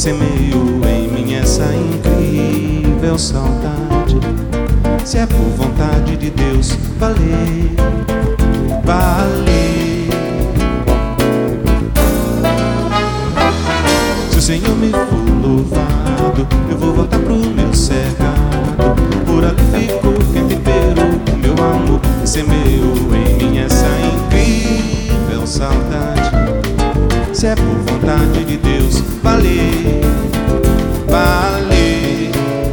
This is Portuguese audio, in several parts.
semeio em mim essa incrível saudade. Se é por vontade de Deus, valer, valer. Se o Senhor me for louvado, eu vou voltar pro meu cerrado. Por ali ficou quem temperou o meu amor e semeou em mim essa incrível saudade. Se é por vontade de Deus, valer, valer.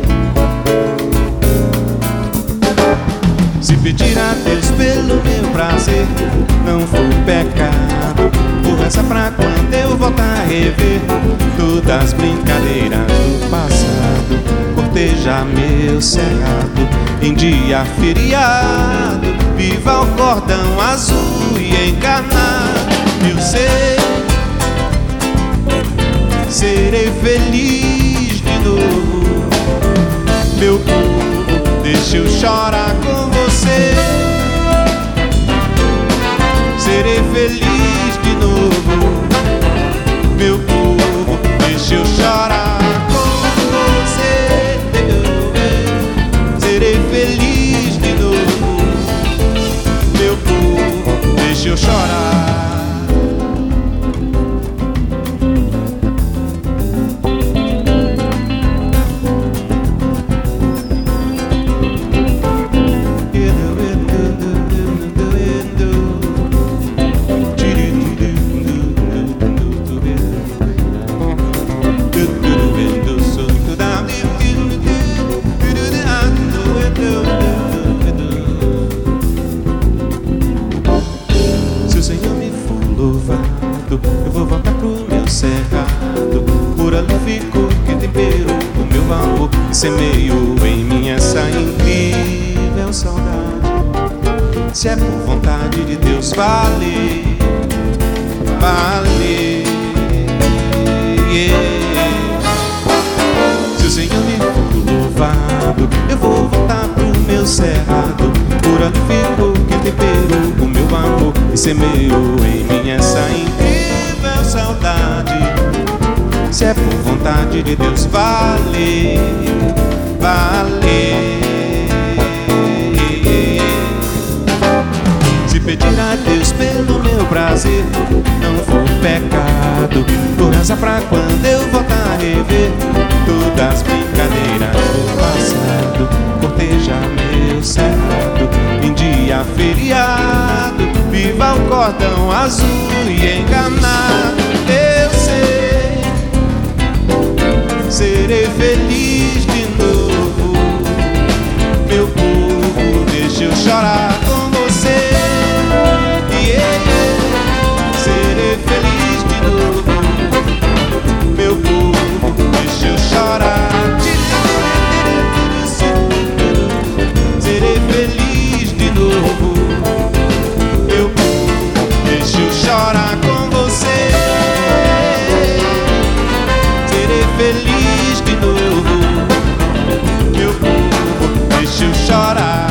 Se pedir a Deus pelo meu prazer não for pecado, vou rezar pra quando eu voltar a rever todas as brincadeiras do passado. Cortejar meu cerrado em dia feriado, viva o cordão azul e encarnado. Eu sei, serei feliz de novo, meu povo, deixa eu chorar com você. Serei feliz de novo, meu povo, deixa eu chorar com você. Serei feliz de novo, meu povo, deixa eu chorar. Eu vou voltar pro meu cerrado. Por ali ficou quem temperou o meu amor e semeou em mim essa incrível saudade. Se é por vontade de Deus, valer, valer, yeah. Se o Senhor me for louvado, eu vou voltar pro meu cerrado. Por ali ficou quem temperou o meu amor e semeou em mim essa incrível saudade. Se é por vontade de Deus, valer, valer. Se pedir a Deus pelo meu prazer não for pecado, vou rezar pra quando eu voltar a rever todas as brincadeiras do passado. Cortejar meu cerrado em dia feriado, viva o cordão azul e enganado. Eu sei, serei feliz de novo, meu povo, deixa eu chorar com você. Yeah. Serei feliz de novo, meu povo, deixa eu chorar. Serei feliz de novo, meu povo, deixa eu chorar com você. Serei feliz de novo, meu povo, deixa eu chorar.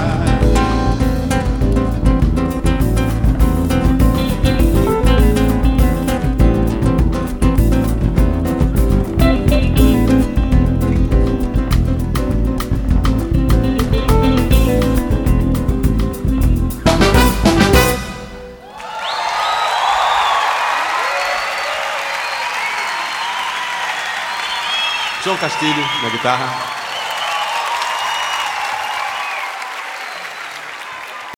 João Castilho na guitarra.